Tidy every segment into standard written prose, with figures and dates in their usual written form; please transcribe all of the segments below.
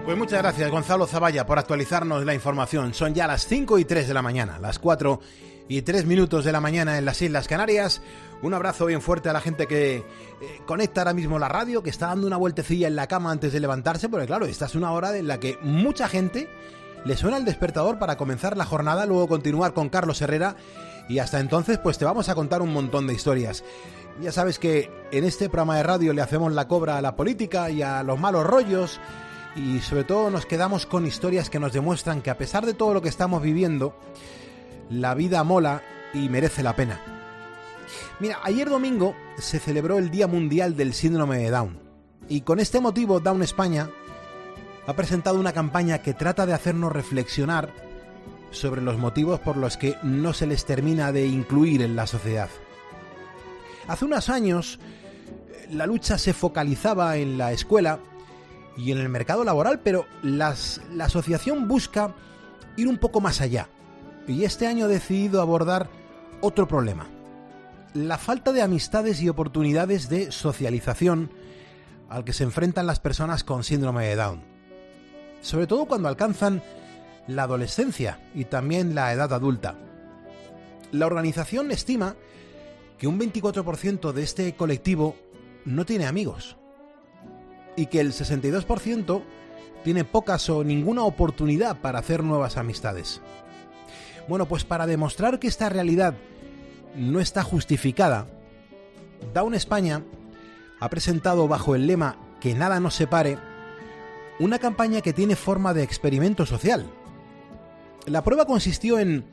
Pues muchas gracias, Gonzalo Zavalla, por actualizarnos la información. Son ya las 5:03 de la mañana, las 4:03 de la mañana en las Islas Canarias. Un abrazo bien fuerte a la gente que conecta ahora mismo la radio, que está dando una vueltecilla en la cama antes de levantarse, porque claro, esta es una hora en la que mucha gente le suena el despertador para comenzar la jornada, luego continuar con Carlos Herrera, y hasta entonces pues te vamos a contar un montón de historias. Ya sabes que en este programa de radio le hacemos la cobra a la política y a los malos rollos, y sobre todo nos quedamos con historias que nos demuestran que a pesar de todo lo que estamos viviendo, la vida mola y merece la pena. Mira, ayer domingo se celebró el Día Mundial del Síndrome de Down, y con este motivo Down España ha presentado una campaña que trata de hacernos reflexionar sobre los motivos por los que no se les termina de incluir en la sociedad. Hace unos años la lucha se focalizaba en la escuela y en el mercado laboral, pero la asociación busca ir un poco más allá, y este año ha decidido abordar otro problema: la falta de amistades y oportunidades de socialización al que se enfrentan las personas con síndrome de Down, sobre todo cuando alcanzan la adolescencia y también la edad adulta. La organización estima que un 24% de este colectivo no tiene amigos, y que el 62% tiene pocas o ninguna oportunidad para hacer nuevas amistades. Bueno, pues para demostrar que esta realidad no está justificada, Down España ha presentado, bajo el lema "Que nada nos separe", una campaña que tiene forma de experimento social. La prueba consistió en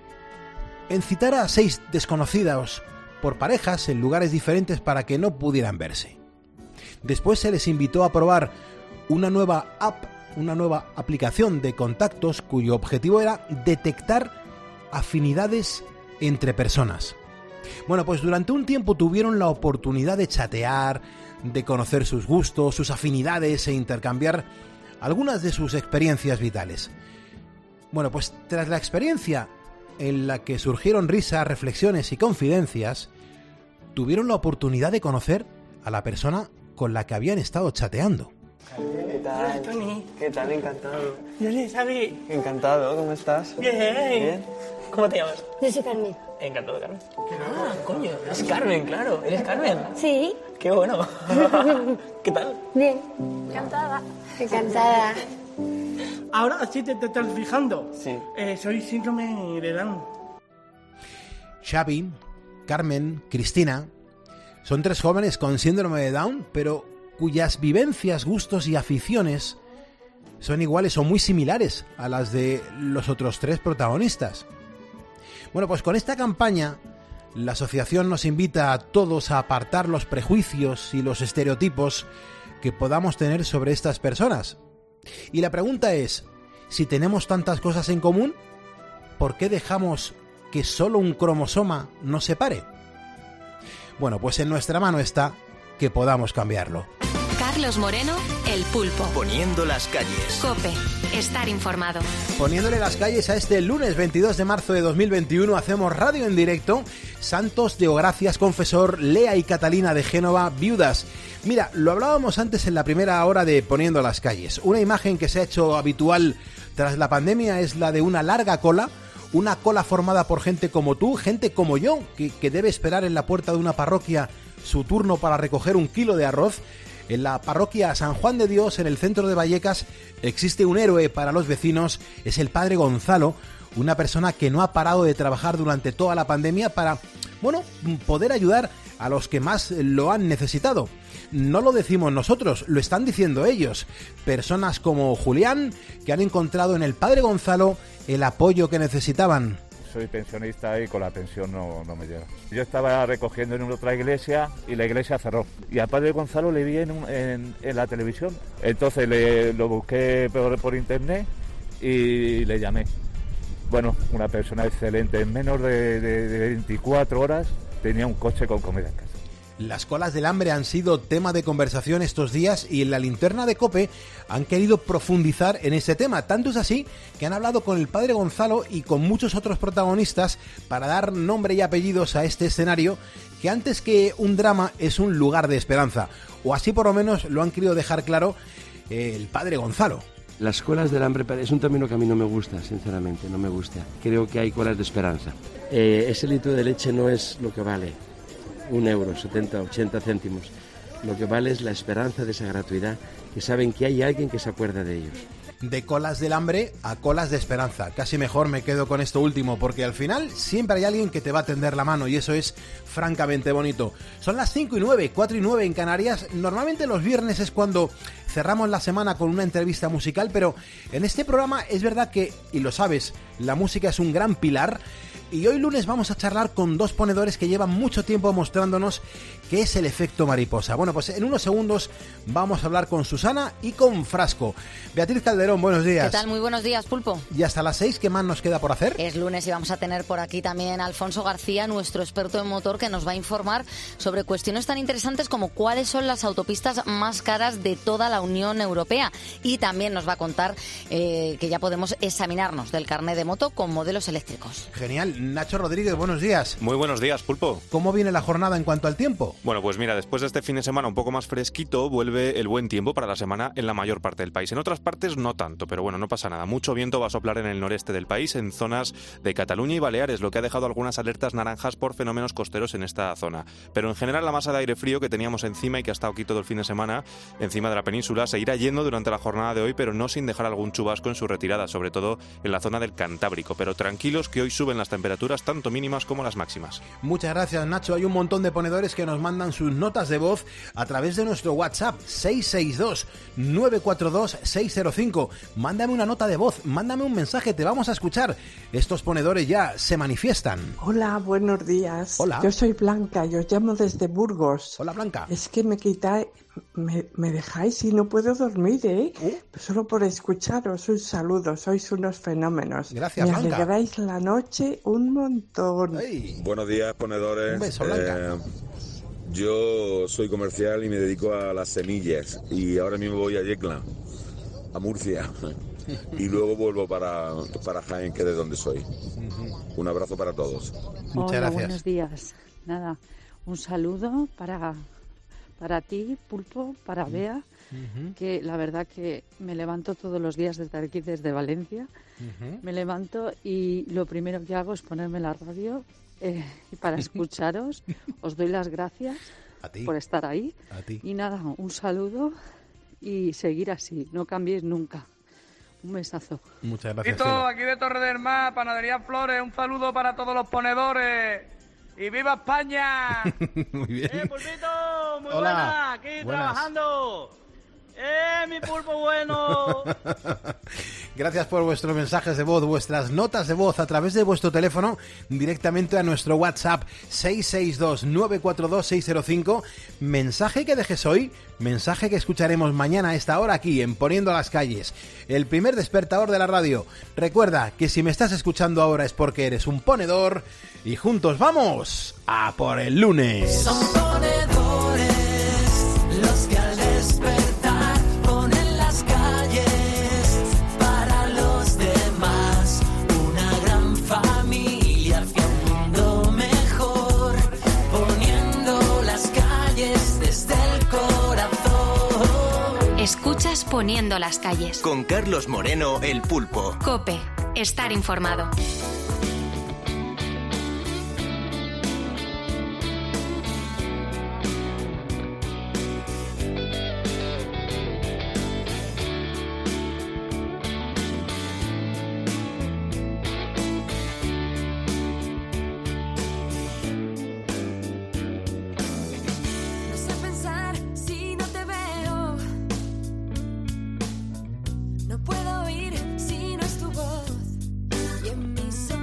citar a 6 desconocidos por parejas en lugares diferentes para que no pudieran verse. Después se les invitó a probar una nueva aplicación de contactos cuyo objetivo era detectar afinidades entre personas. Bueno, pues durante un tiempo tuvieron la oportunidad de chatear, de conocer sus gustos, sus afinidades e intercambiar algunas de sus experiencias vitales. Bueno, pues tras la experiencia en la que surgieron risas, reflexiones y confidencias, tuvieron la oportunidad de conocer a la persona con la que habían estado chateando. ¿Qué tal? Hola, Tony. ¿Qué tal? Encantado. Yo le sabía. Encantado, ¿cómo estás? Bien. Bien. ¿Cómo te llamas? Yo soy Carmen. Encantado, Carmen. Ah, coño, es Carmen, claro. ¿Eres Carmen? Sí. Qué bueno. ¿Qué tal? Bien. Encantada. Encantada. Ahora sí te estás fijando. Sí. Soy síndrome de Down. Xavi, Carmen, Cristina son 3 jóvenes con síndrome de Down, pero cuyas vivencias, gustos y aficiones son iguales o muy similares a las de los otros 3 protagonistas. Bueno, pues con esta campaña la asociación nos invita a todos a apartar los prejuicios y los estereotipos que podamos tener sobre estas personas. Y la pregunta es, si tenemos tantas cosas en común, ¿por qué dejamos que solo un cromosoma nos separe? Bueno, pues en nuestra mano está que podamos cambiarlo. Carlos Moreno, El Pulpo. Poniendo las calles. COPE. Estar informado. Poniéndole las calles a este lunes 22 de marzo de 2021, hacemos radio en directo. Santos de Ogracias, Confesor, Lea y Catalina de Génova, viudas. Mira, lo hablábamos antes en la primera hora de Poniendo las calles. Una imagen que se ha hecho habitual tras la pandemia es la de una larga cola. Una cola formada por gente como tú, gente como yo, que debe esperar en la puerta de una parroquia su turno para recoger 1 kilo de arroz. En la parroquia San Juan de Dios, en el centro de Vallecas, existe un héroe para los vecinos. Es el padre Gonzalo, una persona que no ha parado de trabajar durante toda la pandemia para, poder ayudar a los que más lo han necesitado. No lo decimos nosotros, lo están diciendo ellos. Personas como Julián, que han encontrado en el padre Gonzalo el apoyo que necesitaban. Soy pensionista y con la pensión no me llega. Yo estaba recogiendo en otra iglesia y la iglesia cerró. Y al padre Gonzalo le vi en la televisión. Entonces lo busqué por internet y le llamé. Bueno, una persona excelente. En menos de 24 horas tenía un coche con comida en casa. Las colas del hambre han sido tema de conversación estos días y en la linterna de COPE han querido profundizar en ese tema. Tanto es así que han hablado con el padre Gonzalo y con muchos otros protagonistas para dar nombre y apellidos a este escenario que antes que un drama es un lugar de esperanza. O así por lo menos lo han querido dejar claro el padre Gonzalo. Las colas del hambre es un término que a mí no me gusta, sinceramente, no me gusta. Creo que hay colas de esperanza. Ese litro de leche no es lo que vale, 1 euro, 70, 80 céntimos. Lo que vale es la esperanza de esa gratuidad, que saben que hay alguien que se acuerda de ellos. De colas del hambre a colas de esperanza. Casi mejor me quedo con esto último, porque al final siempre hay alguien que te va a tender la mano y eso es francamente bonito. Son las 5:09, 4:09 en Canarias. Normalmente los viernes es cuando cerramos la semana con una entrevista musical, pero en este programa es verdad que, y lo sabes, la música es un gran pilar. Y hoy lunes vamos a charlar con 2 ponedores que llevan mucho tiempo mostrándonos qué es el efecto mariposa. Bueno, pues en unos segundos vamos a hablar con Susana y con Frasco. Beatriz Calderón, buenos días. ¿Qué tal? Muy buenos días, Pulpo. Y hasta las 6, ¿qué más nos queda por hacer? Es lunes y vamos a tener por aquí también a Alfonso García, nuestro experto en motor, que nos va a informar sobre cuestiones tan interesantes como cuáles son las autopistas más caras de toda la Unión Europea. Y también nos va a contar que ya podemos examinarnos del carné de moto con modelos eléctricos. Genial. Nacho Rodríguez, buenos días. Muy buenos días, Pulpo. ¿Cómo viene la jornada en cuanto al tiempo? Bueno, pues mira, después de este fin de semana un poco más fresquito, vuelve el buen tiempo para la semana en la mayor parte del país. En otras partes no tanto, pero bueno, no pasa nada. Mucho viento va a soplar en el noreste del país, en zonas de Cataluña y Baleares, lo que ha dejado algunas alertas naranjas por fenómenos costeros en esta zona. Pero en general la masa de aire frío que teníamos encima y que ha estado aquí todo el fin de semana encima de la península se irá yendo durante la jornada de hoy, pero no sin dejar algún chubasco en su retirada, sobre todo en la zona del Cantábrico. Pero tranquilos que hoy suben las temperaturas tanto mínimas como las máximas. Muchas gracias, Nacho. Hay un montón de ponedores que nos mandan sus notas de voz a través de nuestro WhatsApp 662-942-605. Mándame una nota de voz, mándame un mensaje, te vamos a escuchar. Estos ponedores ya se manifiestan. Hola, buenos días. Hola. Yo soy Blanca y os llamo desde Burgos. Hola, Blanca. Es que me dejáis y no puedo dormir, ¿eh? Solo por escucharos, un saludo, sois unos fenómenos. Gracias, Blanca. Blanca. Me alegráis la noche un montón. Hey. Buenos días, ponedores. Un beso, Blanca. Yo soy comercial y me dedico a las semillas y ahora mismo voy a Yecla, a Murcia, y luego vuelvo para Jaén, que es de donde soy. Un abrazo para todos. Muchas gracias. Buenos días. Nada, un saludo para ti, Pulpo, para Bea, que la verdad que me levanto todos los días desde aquí, desde Valencia. Me levanto y lo primero que hago es ponerme la radio para escucharos. Os doy las gracias por estar ahí. A ti. Y nada, un saludo y seguir así, no cambiéis nunca. Un besazo. Muchas gracias. Tito, aquí de Torre del Mar, Panadería Flores, un saludo para todos los ponedores. ¡Y viva España! Muy bien. Pulpito, muy Hola. buena, aquí Buenas. trabajando. Mi pulpo bueno. Gracias por vuestros mensajes de voz, vuestras notas de voz a través de vuestro teléfono directamente a nuestro WhatsApp 662-942-605. Mensaje que dejes hoy, mensaje que escucharemos mañana a esta hora aquí en Poniendo las Calles, el primer despertador de la radio. Recuerda que si me estás escuchando ahora es porque eres un ponedor y juntos vamos a por el lunes. Son ponedores los que al despertar ponen las calles para los demás. Una gran familia hacia un mundo mejor, poniendo las calles desde el corazón. Escuchas Poniendo las Calles. Con Carlos Moreno, el Pulpo. COPE. Estar informado. No sé pensar si no te veo, no puedo oír si no es tu voz, y en mis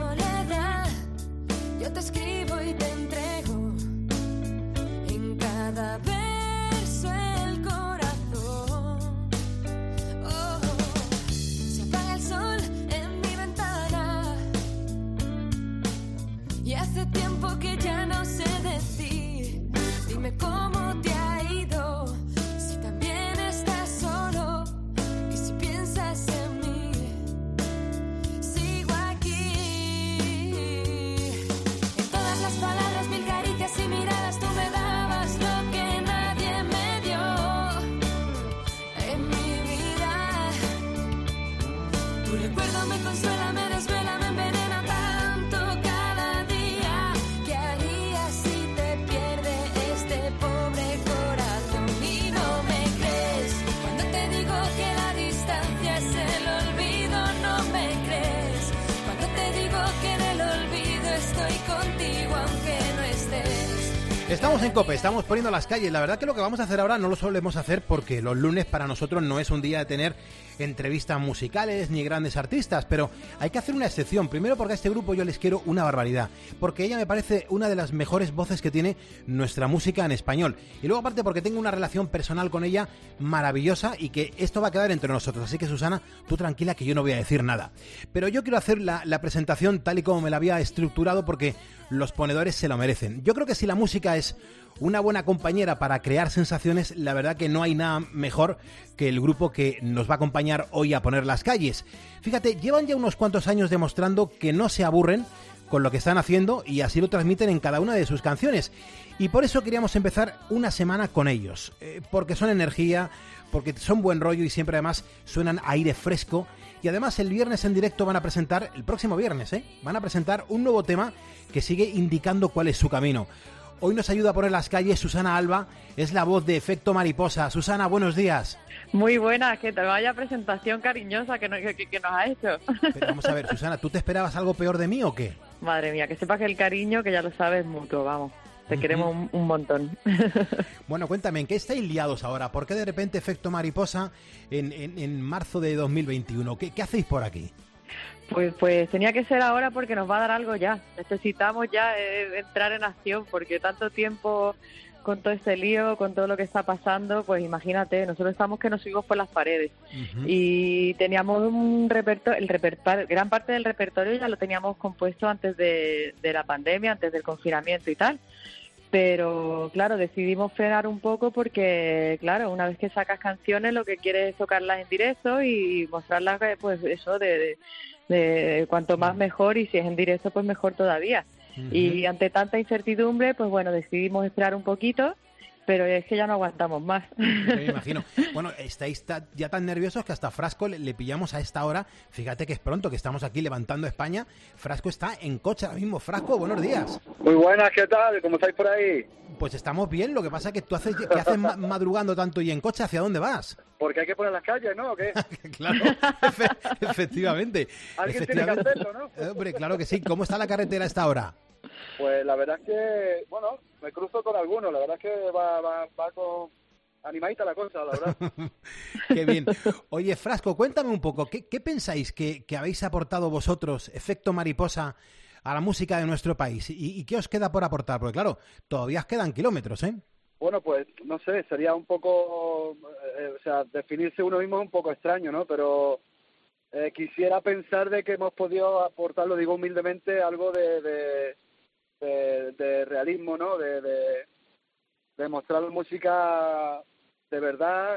recuerdo me consuela, me desvela, me envenena tanto cada día. ¿Qué harías si te pierde este pobre corazón? Y no me crees cuando te digo que la distancia es el olvido. No me crees cuando te digo que en el olvido estoy contigo aunque no estés. Estamos en COPE, estamos poniendo las calles. La verdad que lo que vamos a hacer ahora no lo solemos hacer porque los lunes para nosotros no es un día de tener entrevistas musicales ni grandes artistas, pero hay que hacer una excepción. Primero porque a este grupo yo les quiero una barbaridad, porque ella me parece una de las mejores voces que tiene nuestra música en español. Y luego aparte porque tengo una relación personal con ella maravillosa y que esto va a quedar entre nosotros. Así que Susana, tú tranquila que yo no voy a decir nada. Pero yo quiero hacer la presentación tal y como me la había estructurado porque los ponedores se lo merecen. Yo creo que si la música es una buena compañera para crear sensaciones, la verdad que no hay nada mejor que el grupo que nos va a acompañar hoy a poner las calles. Fíjate, llevan ya unos cuantos años demostrando que no se aburren con lo que están haciendo y así lo transmiten en cada una de sus canciones. Y por eso queríamos empezar una semana con ellos, porque son energía, porque son buen rollo y siempre además suenan a aire fresco. Y además el viernes en directo van a presentar, el próximo viernes, van a presentar un nuevo tema que sigue indicando cuál es su camino. Hoy nos ayuda a poner las calles Susana Alba, es la voz de Efecto Mariposa. Susana, buenos días. Muy buena, que te vaya presentación cariñosa que nos ha hecho. Pero vamos a ver, Susana, ¿tú te esperabas algo peor de mí o qué? Madre mía, que sepas que el cariño, que ya lo sabes, mutuo, vamos. Te queremos un montón. Bueno, cuéntame, ¿en qué estáis liados ahora? ¿Por qué de repente Efecto Mariposa en marzo de 2021? ¿Qué hacéis por aquí? Pues tenía que ser ahora porque nos va a dar algo ya. Necesitamos ya entrar en acción porque tanto tiempo con todo este lío, con todo lo que está pasando, pues imagínate, nosotros estamos que nos subimos por las paredes. Y teníamos un repertorio, gran parte del repertorio ya lo teníamos compuesto antes de la pandemia, antes del confinamiento y tal. Pero claro, decidimos frenar un poco porque, claro, una vez que sacas canciones lo que quieres es tocarlas en directo y mostrarlas, pues eso, de cuanto más mejor, y si es en directo pues mejor todavía. Y ante tanta incertidumbre, pues bueno, decidimos esperar un poquito, pero es que ya no aguantamos más. Me imagino. Bueno, estáis ya tan nerviosos que hasta Frasco le pillamos a esta hora. Fíjate que es pronto, que estamos aquí levantando España. Frasco está en coche ahora mismo. Frasco, buenos días. Muy buenas, ¿qué tal? ¿Cómo estáis por ahí? Pues estamos bien, lo que pasa es que tú haces madrugando tanto y en coche, ¿hacia dónde vas? Porque hay que poner las calles, ¿no? ¿O qué? Claro, efectivamente. Alguien tiene que hacerlo, ¿no? Hombre, claro que sí. ¿Cómo está la carretera a esta hora? Pues la verdad es que, bueno, me cruzo con algunos. La verdad es que va con animadita la cosa, la verdad. Qué bien. Oye, Frasco, cuéntame un poco, ¿qué pensáis que habéis aportado vosotros, Efecto Mariposa, a la música de nuestro país? ¿Y qué os queda por aportar? Porque claro, todavía os quedan kilómetros, ¿eh? Bueno, pues, no sé, sería un poco, o sea, definirse uno mismo es un poco extraño, ¿no? Pero quisiera pensar de que hemos podido aportar, lo digo humildemente, algo de realismo, ¿no? De mostrar la música de verdad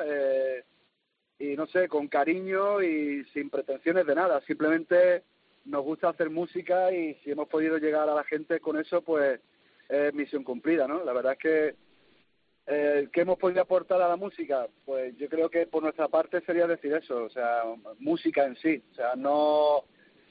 y, no sé, con cariño y sin pretensiones de nada. Simplemente nos gusta hacer música y si hemos podido llegar a la gente con eso, pues es misión cumplida, ¿no? La verdad es que ¿qué hemos podido aportar a la música? Pues yo creo que por nuestra parte sería decir eso, o sea, música en sí. O sea, no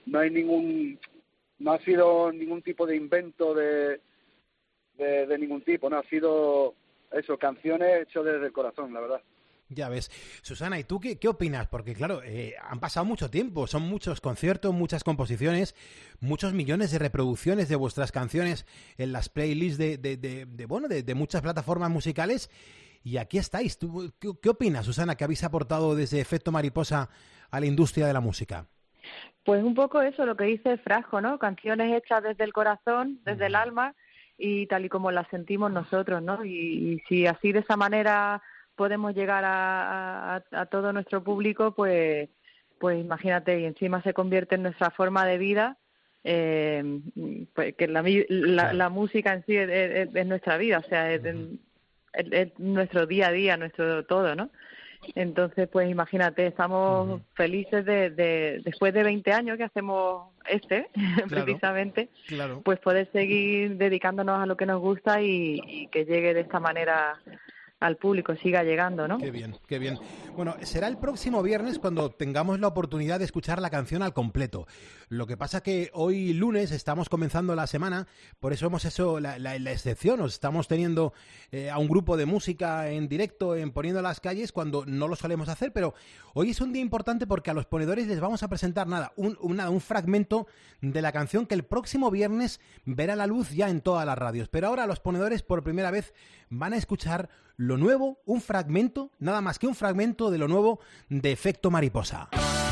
ha sido ningún tipo de invento de ningún tipo, no ha sido eso, canciones hechas desde el corazón, la verdad. Ya ves. Susana, ¿y tú qué opinas? Porque claro, han pasado mucho tiempo, son muchos conciertos, muchas composiciones, muchos millones de reproducciones de vuestras canciones en las playlists de muchas plataformas musicales, y aquí estáis. ¿Tú, qué opinas, Susana, que habéis aportado desde Efecto Mariposa a la industria de la música? Pues un poco eso, lo que dice Frasco, ¿no? Canciones hechas desde el corazón, desde el alma, y tal y como las sentimos nosotros, ¿no? Y si así de esa manera podemos llegar a todo nuestro público, pues imagínate, y encima se convierte en nuestra forma de vida, pues que la música en sí es nuestra vida, o sea, es nuestro día a día, nuestro todo, ¿no? Entonces, pues imagínate, estamos felices de después de 20 años que hacemos precisamente, pues poder seguir dedicándonos a lo que nos gusta y que llegue de esta manera al público siga llegando, ¿no? Qué bien, qué bien. Bueno, será el próximo viernes cuando tengamos la oportunidad de escuchar la canción al completo. Lo que pasa que hoy lunes estamos comenzando la semana, por eso hemos hecho la excepción. Nos estamos teniendo a un grupo de música en directo, en Poniendo las Calles, cuando no lo solemos hacer, pero hoy es un día importante porque a los ponedores les vamos a presentar un fragmento de la canción que el próximo viernes verá la luz ya en todas las radios. Pero ahora los ponedores por primera vez van a escuchar lo nuevo, un fragmento, nada más que un fragmento de lo nuevo de Efecto Mariposa.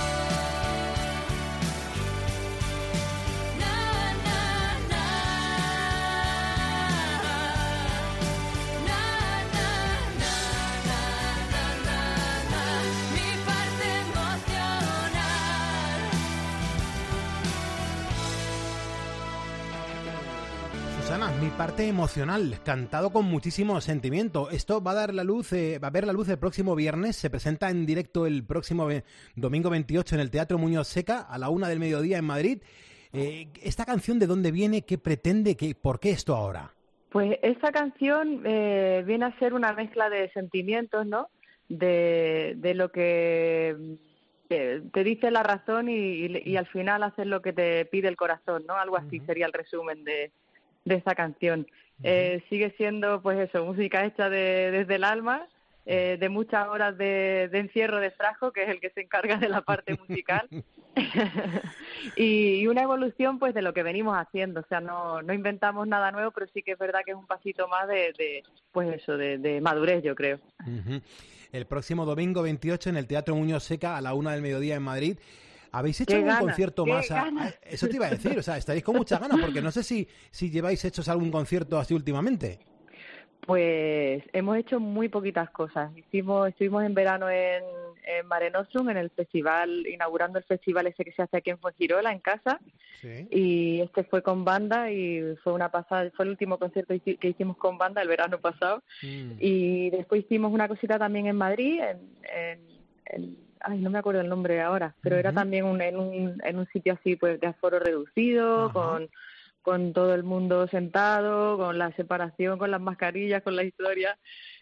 Susana, mi parte emocional, cantado con muchísimo sentimiento. Esto va a dar la luz, va a ver la luz el próximo viernes. Se presenta en directo el próximo domingo 28 en el Teatro Muñoz Seca a la 1 del mediodía en Madrid. ¿Esta canción de dónde viene? ¿Qué pretende? ¿Por qué esto ahora? Pues esta canción viene a ser una mezcla de sentimientos, ¿no? De lo que te dice la razón y al final haces lo que te pide el corazón, ¿no? Algo así sería el resumen de esta canción. Sigue siendo, pues eso, música hecha desde el alma, de muchas horas de encierro de Frajo, que es el que se encarga de la parte musical, y una evolución pues de lo que venimos haciendo. O sea, no inventamos nada nuevo, pero sí que es verdad que es un pasito más de madurez, yo creo. El próximo domingo 28 en el Teatro Muñoz Seca a la 1 del mediodía en Madrid. ¿Habéis hecho algún concierto más? Eso te iba a decir, o sea, estaréis con muchas ganas, porque no sé si lleváis hechos algún concierto así últimamente. Pues hemos hecho muy poquitas cosas. Estuvimos en verano en Mare Nostrum, en el festival, inaugurando el festival ese que se hace aquí en Fuengirola, en casa. Sí. Y este fue con banda y fue una pasada, fue el último concierto que hicimos con banda el verano pasado. Y después hicimos una cosita también en Madrid, no me acuerdo el nombre ahora, pero era también en un sitio así pues de aforo reducido, con todo el mundo sentado, con la separación, con las mascarillas, con la historia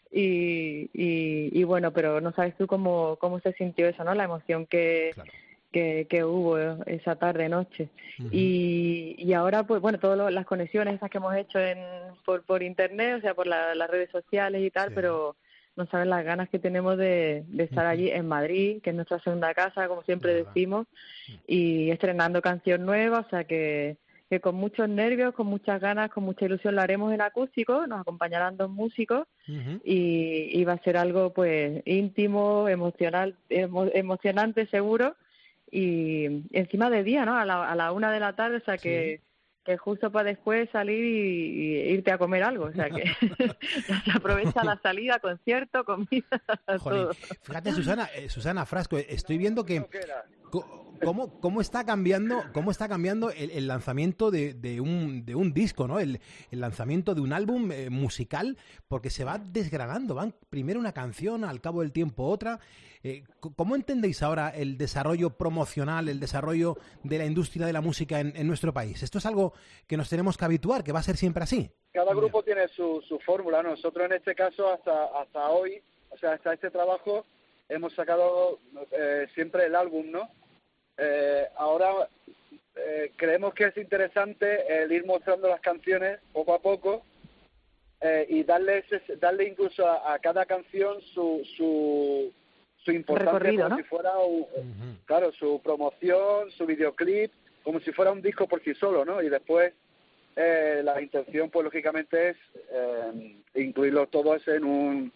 y bueno, pero no sabes tú cómo se sintió eso, ¿no? La emoción que hubo esa tarde noche. Y ahora pues bueno, todas las conexiones esas que hemos hecho por internet, o sea, por las redes sociales y tal, pero no saben las ganas que tenemos de estar allí en Madrid, que es nuestra segunda casa, como siempre decimos, y estrenando canción nueva, o sea que con muchos nervios, con muchas ganas, con mucha ilusión lo haremos en acústico, nos acompañarán 2 músicos y va a ser algo pues íntimo, emocionante seguro, y encima de día, ¿no? A la 1 de la tarde, o sea que justo para después salir y irte a comer algo, o sea que se aprovecha la salida, concierto, comida, todo. Fíjate, Susana Frasco, estoy viendo que cómo está cambiando el lanzamiento de un disco, ¿no? El lanzamiento de un álbum musical, porque se va desgranando, van primero una canción, al cabo del tiempo otra. ¿Cómo entendéis ahora el desarrollo promocional, el desarrollo de la industria de la música en nuestro país? ¿Esto es algo que nos tenemos que habituar, que va a ser siempre así? Cada grupo tiene su fórmula. Nosotros en este caso hasta hoy, o sea, hasta este trabajo, hemos sacado siempre el álbum, ¿no? Ahora creemos que es interesante el ir mostrando las canciones poco a poco y darle incluso a cada canción su importancia, recorrido, como, ¿no? Si fuera claro, su promoción, su videoclip, como si fuera un disco por sí solo, ¿no? Y después la intención, pues lógicamente es incluirlos todos en un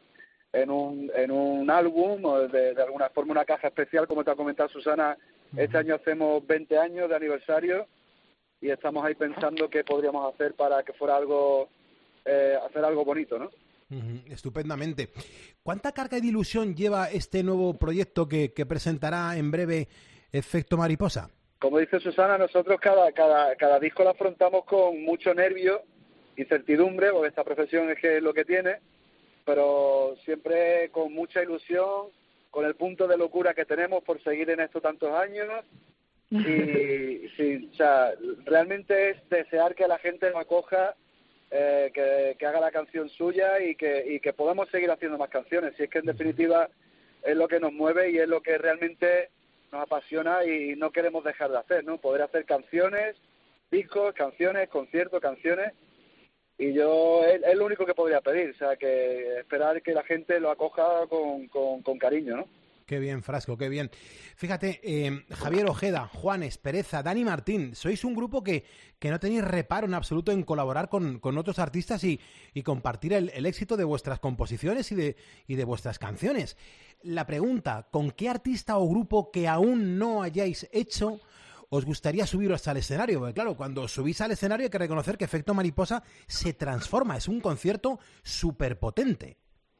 álbum, o de alguna forma una caja especial, como te ha comentado Susana. Este año hacemos 20 años de aniversario y estamos ahí pensando qué podríamos hacer para que fuera hacer algo bonito, ¿no? Estupendamente. ¿Cuánta carga de ilusión lleva este nuevo proyecto que presentará en breve Efecto Mariposa? Como dice Susana, nosotros cada disco lo afrontamos con mucho nervio, incertidumbre, porque esta profesión es que es lo que tiene, pero siempre con mucha ilusión, con el punto de locura que tenemos por seguir en esto tantos años. Y sí, o sea, realmente es desear que la gente lo acoja que haga la canción suya y que podamos seguir haciendo más canciones. Si es que en definitiva es lo que nos mueve y es lo que realmente nos apasiona y no queremos dejar de hacer, ¿no? Poder hacer canciones, discos, canciones, conciertos, canciones. Y yo es lo único que podría pedir, o sea, que esperar que la gente lo acoja con cariño, ¿no? Qué bien, Frasco, qué bien. Fíjate, Javier Ojeda, Juanes, Pereza, Dani Martín, sois un grupo que no tenéis reparo en absoluto en colaborar con otros artistas y compartir el éxito de vuestras composiciones y de vuestras canciones. La pregunta, ¿con qué artista o grupo que aún no hayáis hecho os gustaría subiros al escenario? Porque claro, cuando subís al escenario hay que reconocer que Efecto Mariposa se transforma, es un concierto súper potente.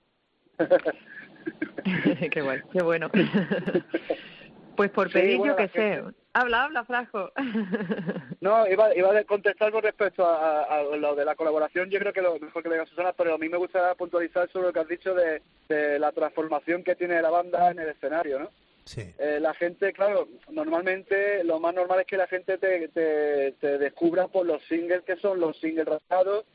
Qué guay, qué bueno. Pues por Sí, pedir, bueno, yo qué sé. gente... Habla, Frasco. No, iba a contestar con respecto a lo de la colaboración. Yo creo que lo mejor que le diga Susana, pero a mí me gusta puntualizar sobre lo que has dicho de la transformación que tiene la banda en el escenario, ¿no? Sí. La gente, claro, normalmente lo más normal es que la gente te descubra por los singles que son los singles rapados,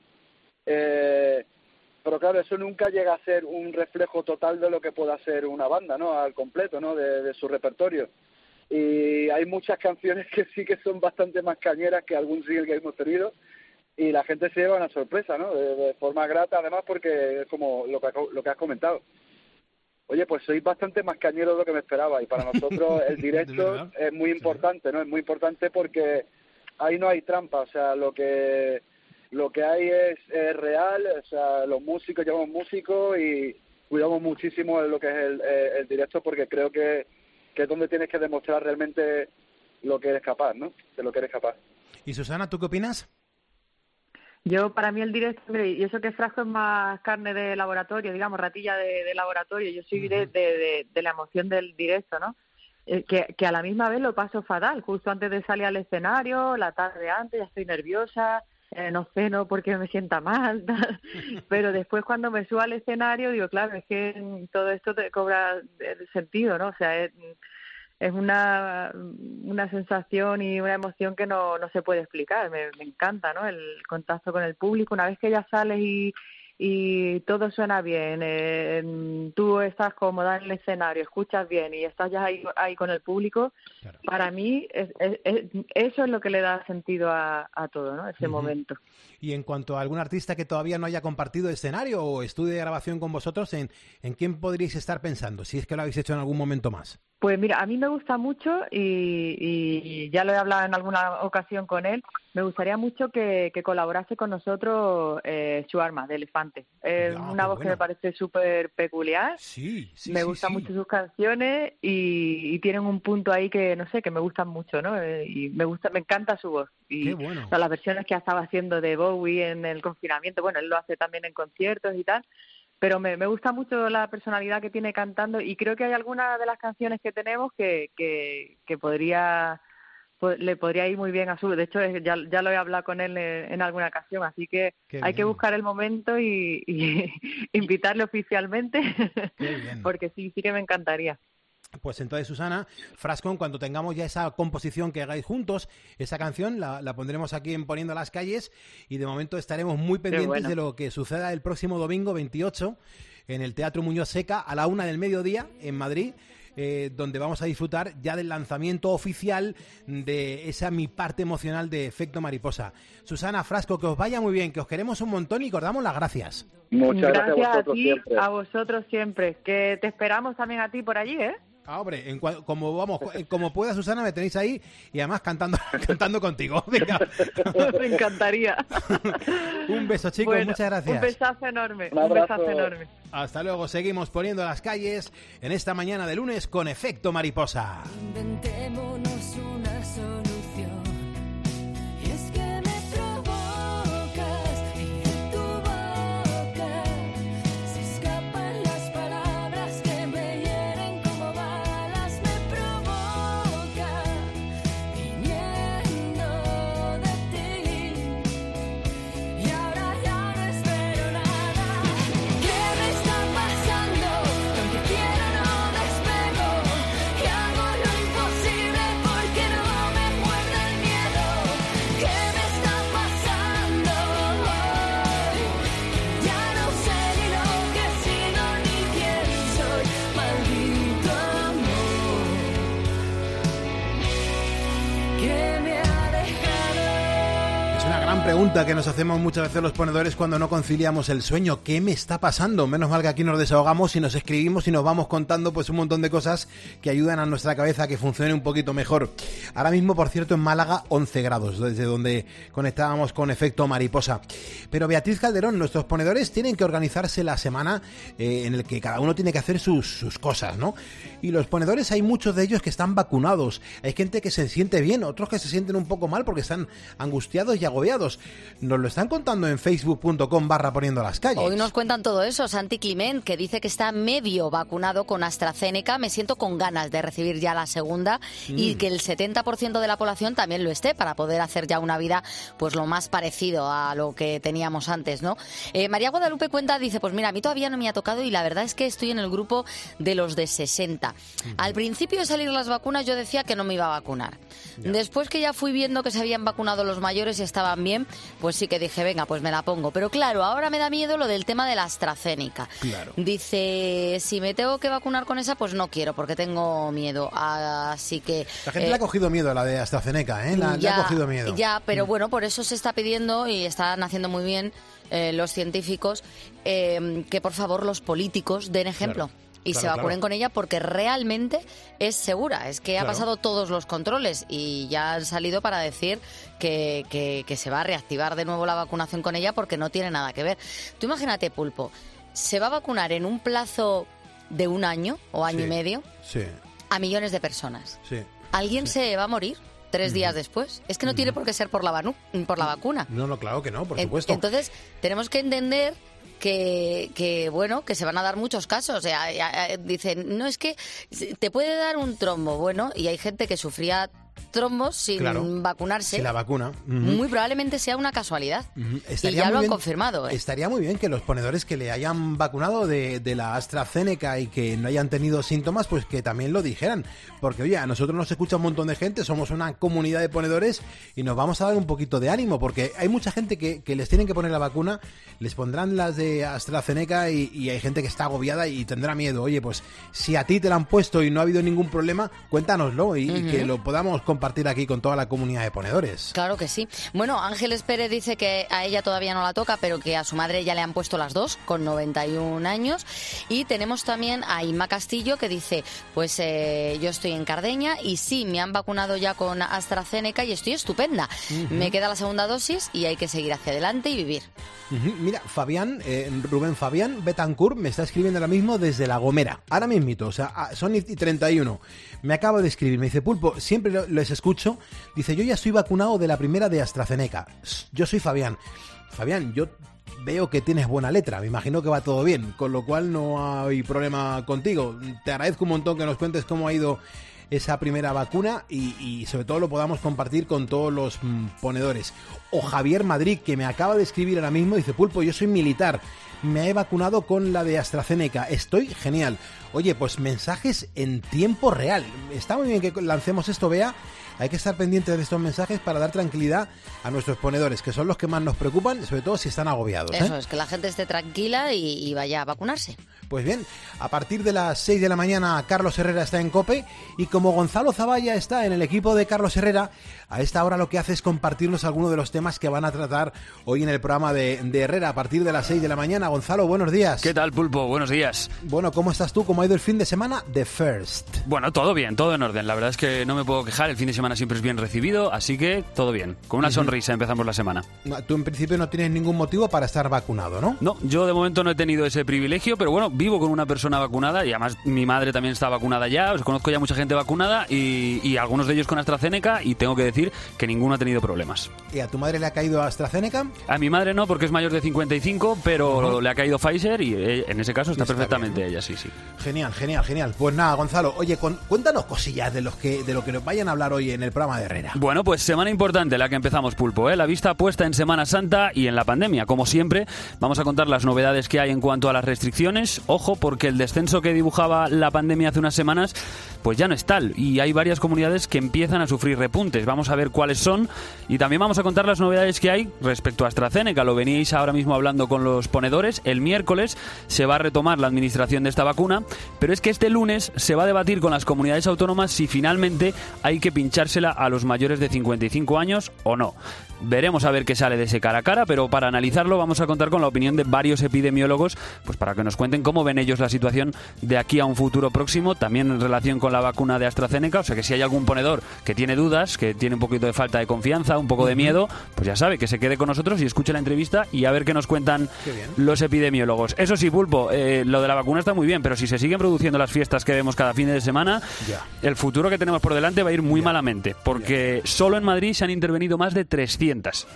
pero claro, eso nunca llega a ser un reflejo total de lo que pueda ser una banda, ¿no? Al completo, ¿no? De su repertorio. Y hay muchas canciones que sí que son bastante más cañeras que algún single que hemos tenido y la gente se lleva una sorpresa, ¿no? De forma grata, además, porque es como lo que has comentado. Oye, pues sois bastante más cañeros de lo que me esperaba y para nosotros el directo es muy importante, ¿no? Es muy importante porque ahí no hay trampa, o sea, lo que hay es real, o sea, los músicos llevamos músicos y cuidamos muchísimo lo que es el directo porque creo que es donde tienes que demostrar realmente lo que eres capaz, ¿no? De lo que eres capaz. Y Susana, ¿tú qué opinas? Yo, para mí el directo, y eso que Frasco es más carne de laboratorio, digamos, ratilla de laboratorio, yo soy de la emoción del directo, ¿no? Que a la misma vez lo paso fatal, justo antes de salir al escenario, la tarde antes, ya estoy nerviosa, no ceno porque me sienta mal, pero después cuando me subo al escenario digo, claro, es que todo esto te cobra sentido, ¿no? O sea, es una sensación y una emoción que no se puede explicar. Me encanta, ¿no? El contacto con el público. Una vez que ya sales y todo suena bien, tú estás cómoda en el escenario, escuchas bien y estás ya ahí con el público, claro. Para mí eso es lo que le da sentido a todo, ¿no? Ese momento. Y en cuanto a algún artista que todavía no haya compartido escenario o estudio de grabación con vosotros, ¿en quién podríais estar pensando? Si es que lo habéis hecho en algún momento más. Pues mira, a mí me gusta mucho y ya lo he hablado en alguna ocasión con él, me gustaría mucho que colaborase con nosotros Shuarma, de Elefante. Una voz que me parece súper peculiar, me gustan mucho sus canciones y tienen un punto ahí que, no sé, que me gustan mucho, ¿no? Y me encanta su voz. Y qué bueno. Las versiones que estaba haciendo de Bowie en el confinamiento, bueno, él lo hace también en conciertos y tal. Pero me gusta mucho la personalidad que tiene cantando y creo que hay algunas de las canciones que tenemos que le podría ir muy bien a su. De hecho, ya lo he hablado con él en alguna ocasión, así que hay que buscar el momento y invitarle oficialmente, porque sí que me encantaría. Pues entonces, Susana, Frasco, cuando tengamos ya esa composición que hagáis juntos, esa canción la pondremos aquí en Poniendo las Calles y de momento estaremos muy pendientes de lo que suceda el próximo domingo 28 en el Teatro Muñoz Seca a la 1 del mediodía en Madrid, donde vamos a disfrutar ya del lanzamiento oficial de esa mi parte emocional de Efecto Mariposa. Susana, Frasco, que os vaya muy bien, que os queremos un montón y que os damos las gracias. Muchas gracias a ti, a vosotros siempre, que te esperamos también a ti por allí, ¿eh? Ah, hombre, como pueda, Susana, me tenéis ahí y además cantando contigo. Venga. Me encantaría. Un beso, chicos, muchas gracias. Un besazo enorme. Un besazo enorme. Hasta luego, seguimos Poniendo las Calles en esta mañana de lunes con Efecto Mariposa. Inventémonos una solución. Y es que me provocas y de tu boca se escapan las palabras que me hieren como balas. Me provoca viniendo de ti. Y ahora ya no espero nada. ¿Qué me está pasando? Donde quiero no despego y hago lo imposible. gran pregunta que nos hacemos muchas veces los ponedores cuando no conciliamos el sueño. ¿Qué me está pasando? Menos mal que aquí nos desahogamos y nos escribimos y nos vamos contando pues un montón de cosas que ayudan a nuestra cabeza a que funcione un poquito mejor. Ahora mismo, por cierto, en Málaga 11 grados, desde donde conectábamos con Efecto Mariposa. Pero Beatriz Calderón, nuestros ponedores tienen que organizarse la semana en el que cada uno tiene que hacer sus cosas, ¿no? Y los ponedores, hay muchos de ellos que están vacunados. Hay gente que se siente bien, otros que se sienten un poco mal porque están angustiados y agobiados. Nos lo están contando en facebook.com/poniendo las calles. Hoy nos cuentan todo eso. Santi Climent, que dice que está medio vacunado con AstraZeneca. Me siento con ganas de recibir ya la segunda y que el 70% de la población también lo esté para poder hacer ya una vida pues lo más parecido a lo que teníamos antes, ¿no? María Guadalupe cuenta, dice, pues mira, a mí todavía no me ha tocado y la verdad es que estoy en el grupo de los de 60. Al principio de salir las vacunas yo decía que no me iba a vacunar. Después que ya fui viendo que se habían vacunado los mayores y estaban bien, pues sí que dije, venga, pues me la pongo. Pero claro, ahora me da miedo lo del tema de la AstraZeneca. Claro. Dice, si me tengo que vacunar con esa, pues no quiero, porque tengo miedo. Así que... La gente le ha cogido miedo a la de AstraZeneca, ¿eh? Le ha cogido miedo. Ya, pero bueno, por eso se está pidiendo y están haciendo muy bien los científicos que por favor los políticos den ejemplo. Claro. Y se vacunen con ella porque realmente es segura. Es que ha pasado todos los controles y ya han salido para decir que se va a reactivar de nuevo la vacunación con ella porque no tiene nada que ver. Tú imagínate, Pulpo, se va a vacunar en un plazo de un año o año y medio a millones de personas. ¿Alguien se va a morir 3 días después? Es que no tiene por qué ser por la vacuna. No, claro que no, por supuesto. Entonces, tenemos que entender que bueno, que se van a dar muchos casos. O sea, dicen, no, es que te puede dar un trombo. Bueno, y hay gente que sufría trombos sin vacunarse. Sin la vacuna. Muy probablemente sea una casualidad. Y ya lo han confirmado. Estaría muy bien que los ponedores que le hayan vacunado de la AstraZeneca y que no hayan tenido síntomas, pues que también lo dijeran. Porque, oye, a nosotros nos escucha un montón de gente, somos una comunidad de ponedores y nos vamos a dar un poquito de ánimo, porque hay mucha gente que les tienen que poner la vacuna, les pondrán las de AstraZeneca y hay gente que está agobiada y tendrá miedo. Oye, pues si a ti te la han puesto y no ha habido ningún problema, cuéntanoslo y que lo podamos compartir aquí con toda la comunidad de ponedores. Claro que sí. Bueno, Ángeles Pérez dice que a ella todavía no la toca, pero que a su madre ya le han puesto las dos, con 91 años. Y tenemos también a Inma Castillo, que dice, pues yo estoy en Cardeña y sí, me han vacunado ya con AstraZeneca y estoy estupenda. Me queda la segunda dosis y hay que seguir hacia adelante y vivir. Mira, Rubén Fabián Betancourt me está escribiendo ahora mismo desde La Gomera. Ahora mismito, o sea, son y 31. Me acaba de escribir, me dice, Pulpo, siempre les escucho. Dice, yo ya estoy vacunado de la primera de AstraZeneca. Yo soy Fabián. Fabián, yo veo que tienes buena letra, me imagino que va todo bien, con lo cual no hay problema contigo. Te agradezco un montón que nos cuentes cómo ha ido esa primera vacuna y sobre todo lo podamos compartir con todos los ponedores. O Javier Madrid, que me acaba de escribir ahora mismo, dice, Pulpo, yo soy militar, me he vacunado con la de AstraZeneca, estoy genial. Oye, pues mensajes en tiempo real. Está muy bien que lancemos esto, Bea. Hay que estar pendientes de estos mensajes para dar tranquilidad a nuestros ponedores, que son los que más nos preocupan, sobre todo si están agobiados. Eso es, que la gente esté tranquila y vaya a vacunarse. Pues bien, a partir de las 6 de la mañana Carlos Herrera está en COPE y como Gonzalo Zavalla está en el equipo de Carlos Herrera, a esta hora lo que hace es compartirnos algunos de los temas que van a tratar hoy en el programa de Herrera a partir de las 6 de la mañana. Gonzalo, buenos días. ¿Qué tal, Pulpo? Buenos días. Bueno, ¿cómo estás tú? ¿Cómo ha ido el fin de semana de First? Bueno, todo bien, todo en orden. La verdad es que no me puedo quejar, el fin de semana siempre es bien recibido, así que todo bien. Con una sonrisa empezamos la semana. Tú en principio no tienes ningún motivo para estar vacunado, ¿no? No, yo de momento no he tenido ese privilegio, pero bueno, vivo con una persona vacunada y además mi madre también está vacunada ya, os conozco ya mucha gente vacunada y algunos de ellos con AstraZeneca y tengo que decir que ninguno ha tenido problemas. ¿Y a tu madre le ha caído AstraZeneca? A mi madre no, porque es mayor de 55, pero le ha caído Pfizer y en ese caso está perfectamente bien, ¿no? Ella, sí. Genial, genial, genial. Pues nada, Gonzalo, oye, cuéntanos cosillas de lo que nos vayan a hablar hoy en el programa de Herrera. Bueno, pues semana importante la que empezamos, Pulpo, ¿eh? La vista puesta en Semana Santa y en la pandemia. Como siempre, vamos a contar las novedades que hay en cuanto a las restricciones. Ojo, porque el descenso que dibujaba la pandemia hace unas semanas, pues ya no es tal. Y hay varias comunidades que empiezan a sufrir repuntes. Vamos a ver cuáles son. Y también vamos a contar las novedades que hay respecto a AstraZeneca. Lo veníais ahora mismo hablando con los ponedores. ponedores. El miércoles se va a retomar la administración de esta vacuna, pero es que este lunes se va a debatir con las comunidades autónomas si finalmente hay que pinchársela a los mayores de 55 años o no. Veremos a ver qué sale de ese cara a cara, pero para analizarlo vamos a contar con la opinión de varios epidemiólogos, pues para que nos cuenten cómo ven ellos la situación de aquí a un futuro próximo, también en relación con la vacuna de AstraZeneca. O sea que si hay algún ponedor que tiene dudas, que tiene un poquito de falta de confianza, un poco de miedo, pues ya sabe que se quede con nosotros y escuche la entrevista y a ver qué nos cuentan los epidemiólogos. Eso sí, Pulpo, lo de la vacuna está muy bien, pero si se siguen produciendo las fiestas que vemos cada fin de semana, el futuro que tenemos por delante va a ir muy malamente, porque solo en Madrid se han intervenido más de 300.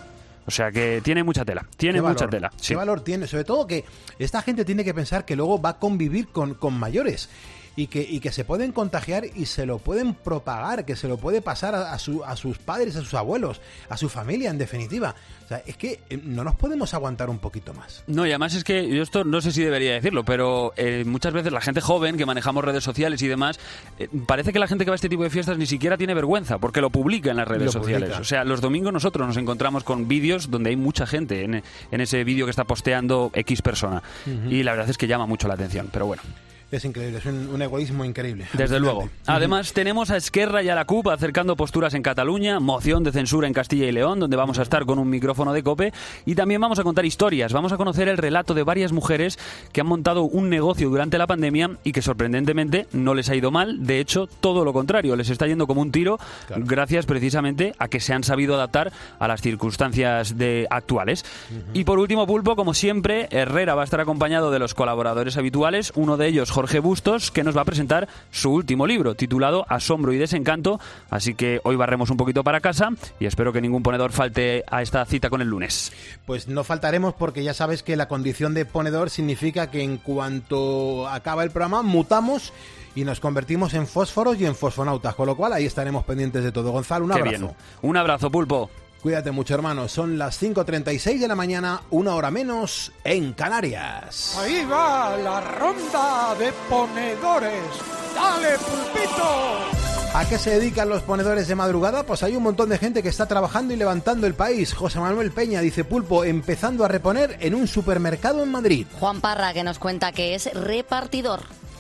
O sea que tiene mucha tela, tiene mucha tela. Sí. ¿Qué valor tiene? Sobre todo que esta gente tiene que pensar que luego va a convivir con mayores y que se pueden contagiar y se lo pueden propagar, que se lo puede pasar a sus padres, a sus abuelos, a su familia, en definitiva. O sea, es que no nos podemos aguantar un poquito más. No, y además es que yo esto no sé si debería decirlo, pero muchas veces la gente joven que manejamos redes sociales y demás, parece que la gente que va a este tipo de fiestas ni siquiera tiene vergüenza, porque lo publica en las redes sociales. O sea, los domingos nosotros nos encontramos con vídeos donde hay mucha gente en ese vídeo que está posteando X persona. Y la verdad es que llama mucho la atención, pero bueno. Es increíble, es un egoísmo increíble. Desde luego. Además, tenemos a Esquerra y a la CUP acercando posturas en Cataluña, moción de censura en Castilla y León, donde vamos a estar con un micrófono de COPE, y también vamos a contar historias. Vamos a conocer el relato de varias mujeres que han montado un negocio durante la pandemia y que sorprendentemente no les ha ido mal. De hecho, todo lo contrario, les está yendo como un tiro, gracias precisamente a que se han sabido adaptar a las circunstancias actuales. Y por último, Pulpo, como siempre, Herrera va a estar acompañado de los colaboradores habituales, uno de ellos, Jorge Bustos, que nos va a presentar su último libro, titulado Asombro y Desencanto, así que hoy barremos un poquito para casa y espero que ningún ponedor falte a esta cita con el lunes. Pues no faltaremos, porque ya sabes que la condición de ponedor significa que en cuanto acaba el programa mutamos y nos convertimos en fósforos y en fosfonautas, con lo cual ahí estaremos pendientes de todo. Gonzalo, un abrazo. Qué bien. Un abrazo, Pulpo. Cuídate mucho, hermano. Son las 5:36 de la mañana, una hora menos en Canarias. Ahí va la ronda de ponedores. ¡Dale, Pulpito! ¿A qué se dedican los ponedores de madrugada? Pues hay un montón de gente que está trabajando y levantando el país. José Manuel Peña dice: Pulpo, empezando a reponer en un supermercado en Madrid. Juan Parra, que nos cuenta que es repartidor.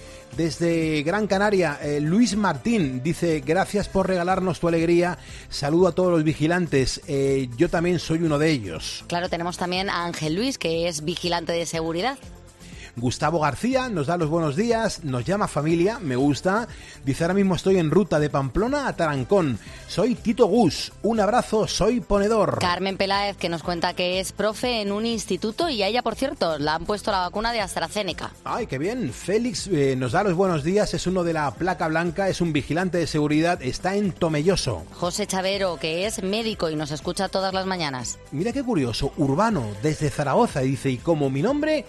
Desde Gran Canaria, Luis Martín dice: gracias por regalarnos tu alegría, saludo a todos los vigilantes, yo también soy uno de ellos. Claro, tenemos también a Ángel Luis, que es vigilante de seguridad. Gustavo García nos da los buenos días, nos llama familia, me gusta. Dice: ahora mismo estoy en ruta de Pamplona a Tarancón. Soy Tito Gus, un abrazo, soy ponedor. Carmen Peláez, que nos cuenta que es profe en un instituto y a ella, por cierto, la han puesto la vacuna de AstraZeneca. Ay, qué bien. Félix nos da los buenos días, es uno de la placa blanca, es un vigilante de seguridad, está en Tomelloso. José Chavero, que es médico y nos escucha todas las mañanas. Mira qué curioso, Urbano, desde Zaragoza, dice: y como mi nombre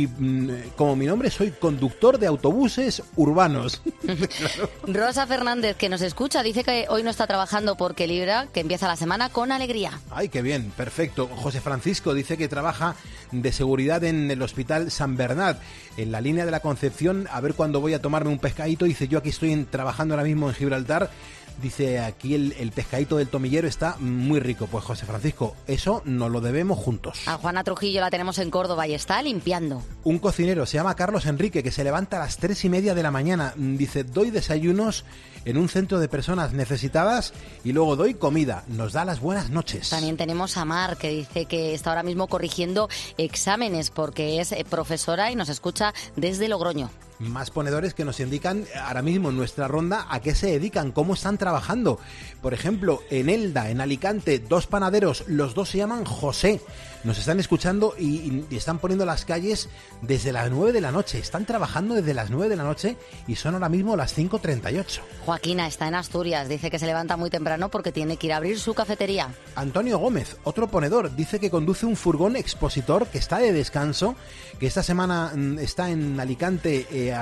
soy conductor de autobuses urbanos. Claro. Rosa Fernández, que nos escucha, dice que hoy no está trabajando porque libra, que empieza la semana con alegría. Ay, qué bien, perfecto. José Francisco dice que trabaja de seguridad en el Hospital San Bernat, en la línea de la Concepción, a ver cuándo voy a tomarme un pescadito. Dice: yo aquí estoy trabajando ahora mismo en Gibraltar. Dice: aquí el pescadito del tomillero está muy rico. Pues José Francisco, eso nos lo debemos juntos. A Juana Trujillo la tenemos en Córdoba y está limpiando. Un cocinero, se llama Carlos Enrique, que se levanta a las 3:30 de la mañana. Dice: doy desayunos en un centro de personas necesitadas y luego doy comida. Nos da las buenas noches. También tenemos a Mar, que dice que está ahora mismo corrigiendo exámenes porque es profesora y nos escucha desde Logroño. Más ponedores que nos indican ahora mismo en nuestra ronda a qué se dedican, cómo están trabajando. Por ejemplo, en Elda, en Alicante, 2 panaderos, los 2 se llaman José. Nos están escuchando y están poniendo las calles desde las 9 de la noche. Están trabajando desde las 9 de la noche y son ahora mismo las 5:38. Joaquina está en Asturias, dice que se levanta muy temprano porque tiene que ir a abrir su cafetería. Antonio Gómez, otro ponedor, dice que conduce un furgón expositor que está de descanso, que esta semana está en Alicante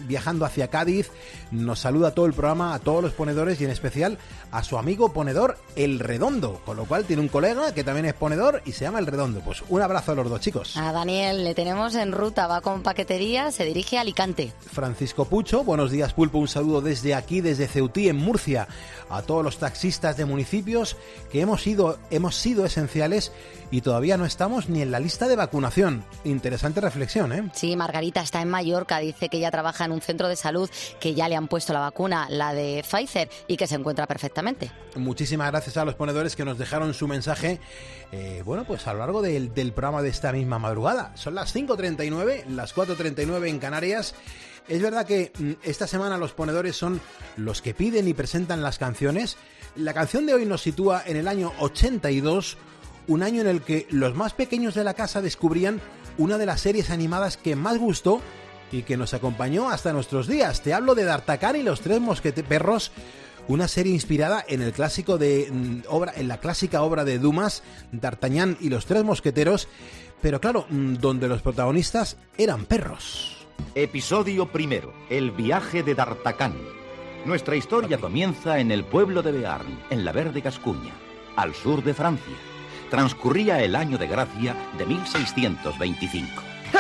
viajando hacia Cádiz. Nos saluda a todo el programa, a todos los ponedores y en especial a su amigo ponedor El Redondo, con lo cual tiene un colega que también es ponedor y se llama El Redondo. Pues un abrazo a los dos, chicos. A Daniel le tenemos en ruta, va con paquetería, se dirige a Alicante. Francisco Pucho, buenos días, Pulpo, un saludo desde aquí, desde Ceutí, en Murcia, a todos los taxistas de municipios que hemos sido esenciales y todavía no estamos ni en la lista de vacunación. Interesante reflexión, ¿eh? Sí, Margarita está en Mallorca, dice que ella trabaja en un centro de salud que ya le han puesto la vacuna, la de Pfizer, y que se encuentra perfectamente. Muchísimas gracias a los ponedores que nos dejaron su mensaje, pues a lo largo del programa de esta misma madrugada. Son las 5:39, las 4:39 en Canarias. Es verdad que esta semana los ponedores son los que piden y presentan las canciones. La canción de hoy nos sitúa en el año 82, un año en el que los más pequeños de la casa descubrían una de las series animadas que más gustó y que nos acompañó hasta nuestros días. Te hablo de D'Artagnan y los tres mosqueteros, una serie inspirada en el clásico en la clásica obra de Dumas, D'Artagnan y los tres mosqueteros, pero claro, donde los protagonistas eran perros. Episodio primero, el viaje de D'Artagnan. Nuestra historia comienza en el pueblo de Bearn, en la verde Gascuña, al sur de Francia. Transcurría el año de gracia de 1625.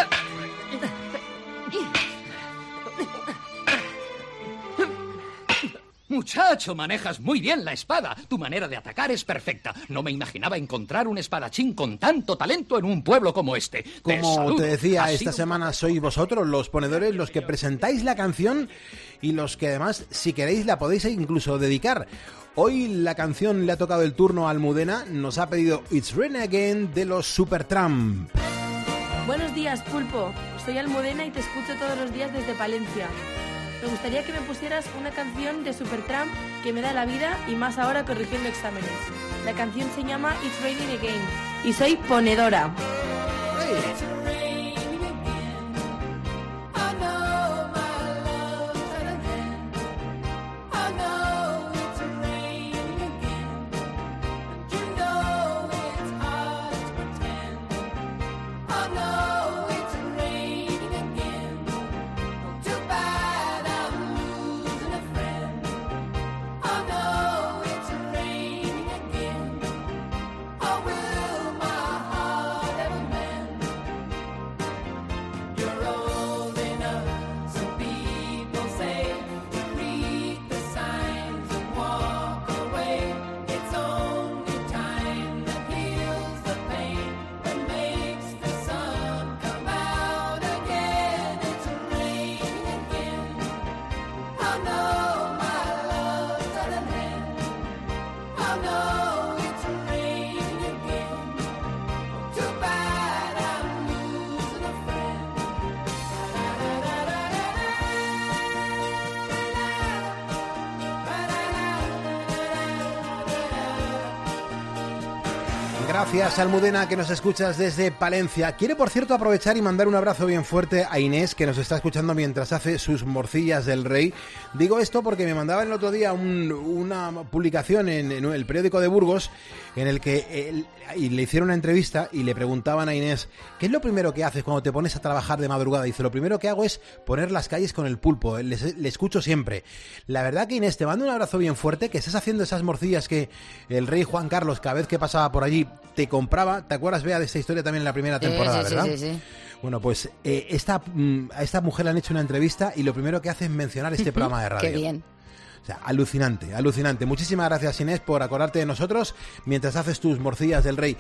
Muchacho, manejas muy bien la espada. Tu manera de atacar es perfecta. No me imaginaba encontrar un espadachín con tanto talento en un pueblo como este. Como te decía, esta semana sois vosotros, los ponedores, los que presentáis la canción y los que además, si queréis, la podéis incluso dedicar. Hoy la canción le ha tocado el turno a Almudena, nos ha pedido It's Rain Again de los Supertramp. Buenos días, Pulpo. Soy Almudena y te escucho todos los días desde Palencia. Me gustaría que me pusieras una canción de Supertramp que me da la vida y más ahora corrigiendo exámenes. La canción se llama It's Raining Again y soy ponedora. Gracias, Almudena, que nos escuchas desde Palencia. Quiero, por cierto, aprovechar y mandar un abrazo bien fuerte a Inés, que nos está escuchando mientras hace sus morcillas del rey. Digo esto porque me mandaban el otro día una publicación en el periódico de Burgos, en el que y le hicieron una entrevista y le preguntaban a Inés, ¿qué es lo primero que haces cuando te pones a trabajar de madrugada? Dice, lo primero que hago es poner las calles con el pulpo, le escucho siempre. La verdad que, Inés, te mando un abrazo bien fuerte, que estás haciendo esas morcillas que el rey Juan Carlos, cada vez que pasaba por allí, te compraba. ¿Te acuerdas, Bea, de esta historia también en la primera temporada, verdad? Sí. Bueno, pues a esta mujer le han hecho una entrevista y lo primero que hace es mencionar este programa de radio. Qué bien. O sea, alucinante, alucinante. Muchísimas gracias, Inés, por acordarte de nosotros mientras haces tus morcillas del rey.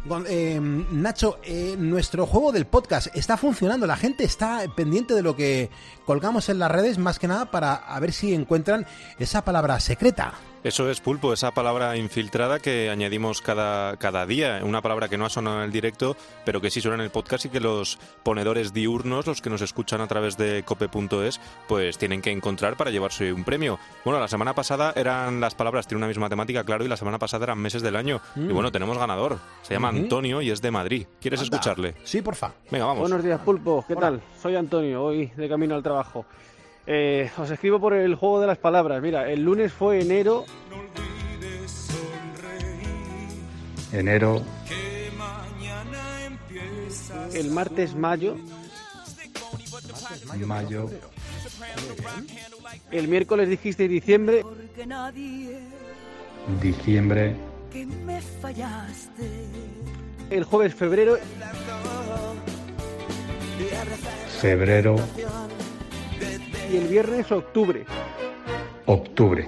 Nacho, nuestro juego del podcast está funcionando. La gente está pendiente de lo que colgamos en las redes, más que nada para a ver si encuentran esa palabra secreta. Eso es, Pulpo, esa palabra infiltrada que añadimos cada día, una palabra que no ha sonado en el directo, pero que sí suena en el podcast y que los ponedores diurnos, los que nos escuchan a través de cope.es, pues tienen que encontrar para llevarse un premio. Bueno, la semana pasada eran las palabras, tienen una misma temática, claro, y la semana pasada eran meses del año. Y bueno, tenemos ganador, se llama Antonio y es de Madrid. ¿Quieres escucharle? Sí, porfa. Venga, vamos. Buenos días, Pulpo, ¿qué tal? Soy Antonio, hoy de camino al trabajo. Os escribo por el juego de las palabras. Mira, el lunes fue enero. Enero. El martes mayo. Mayo. El miércoles dijiste diciembre. Porque nadie Diciembre. que me fallaste. El jueves febrero. Febrero. Y el viernes octubre. Octubre.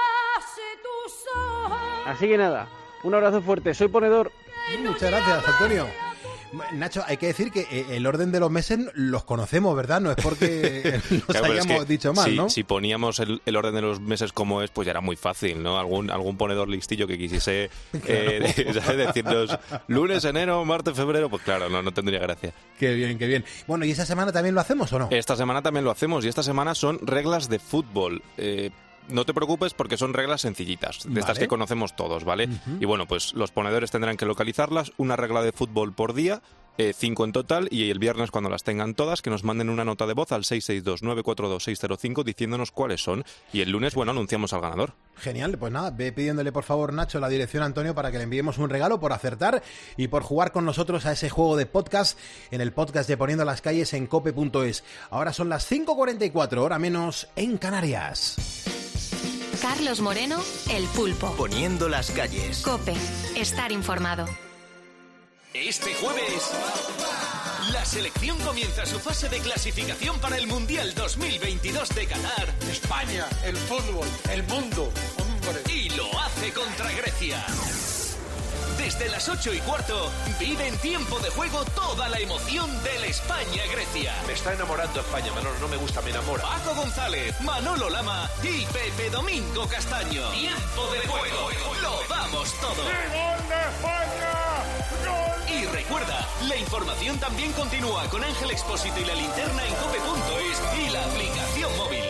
Así que nada, un abrazo fuerte. Soy ponedor. Muchas gracias, Antonio. Nacho, hay que decir que el orden de los meses los conocemos, ¿verdad? No es porque los Claro, pero es hayamos que dicho mal, ¿no? Si poníamos el orden de los meses como es, pues ya era muy fácil, ¿no? Algún ponedor listillo que quisiese ¿sabes? Decirnos lunes, enero, martes, febrero, pues claro, no tendría gracia. Qué bien, qué bien. Bueno, ¿y esa semana también lo hacemos o no? Esta semana también lo hacemos y esta semana son reglas de fútbol. No te preocupes porque son reglas sencillitas, de estas Vale. que conocemos todos, ¿vale? Y bueno, pues los ponedores tendrán que localizarlas, una regla de fútbol por día, 5 en total, y el viernes cuando las tengan todas, que nos manden una nota de voz al 662-942-605 diciéndonos cuáles son. Y el lunes, bueno, anunciamos al ganador. Genial, pues nada, ve pidiéndole por favor, Nacho, la dirección a Antonio para que le enviemos un regalo por acertar y por jugar con nosotros a ese juego de podcast en el podcast de Poniendo las Calles en cope.es. Ahora son las 5:44, hora menos en Canarias. Carlos Moreno, El Pulpo. Poniendo las calles. Cope, estar informado. Este jueves, la selección comienza su fase de clasificación para el Mundial 2022 de Qatar. España, el fútbol, el mundo, hombre. Y lo hace contra Grecia. Desde las 8:15, vive en tiempo de juego toda la emoción del España-Grecia. Me está enamorando España, Manolo, no me gusta, me enamora. Paco González, Manolo Lama y Pepe Domingo Castaño. Tiempo de juego. Lo damos todo. Y recuerda, la información también continúa con Ángel Expósito y la linterna en cope.es y la aplicación móvil.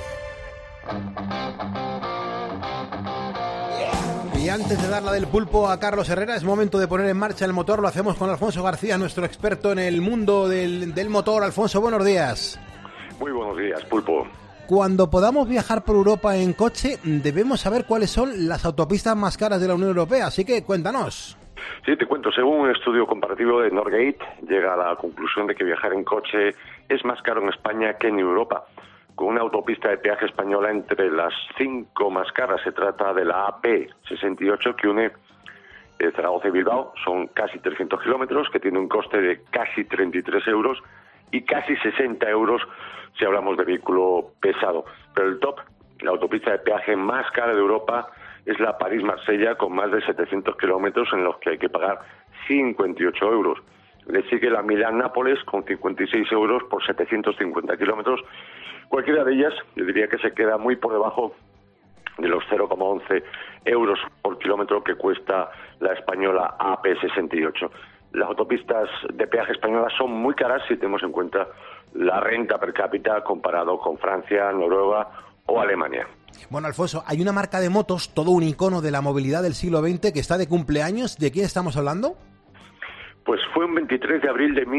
Y antes de dar la del pulpo a Carlos Herrera, es momento de poner en marcha el motor. Lo hacemos con Alfonso García, nuestro experto en el mundo del motor. Alfonso, buenos días. Muy buenos días, Pulpo. Cuando podamos viajar por Europa en coche, debemos saber cuáles son las autopistas más caras de la Unión Europea. Así que cuéntanos. Sí, te cuento. Según un estudio comparativo de Norgate, llega a la conclusión de que viajar en coche es más caro en España que en Europa. Con una autopista de peaje española entre las 5 más caras, se trata de la AP68 que une Zaragoza y Bilbao, son casi 300 kilómetros, que tiene un coste de casi 33 euros y casi 60 euros si hablamos de vehículo pesado. Pero el top, la autopista de peaje más cara de Europa, es la París-Marsella, con más de 700 kilómetros en los que hay que pagar 58 euros. Le sigue la Milán-Nápoles con 56 euros por 750 kilómetros. Cualquiera de ellas, yo diría que se queda muy por debajo de los 0,11 euros por kilómetro que cuesta la española AP68. Las autopistas de peaje españolas son muy caras si tenemos en cuenta la renta per cápita comparado con Francia, Noruega o Alemania. Bueno, Alfonso, hay una marca de motos, todo un icono de la movilidad del siglo XX, que está de cumpleaños. ¿De quién estamos hablando? Pues fue un 23 de abril de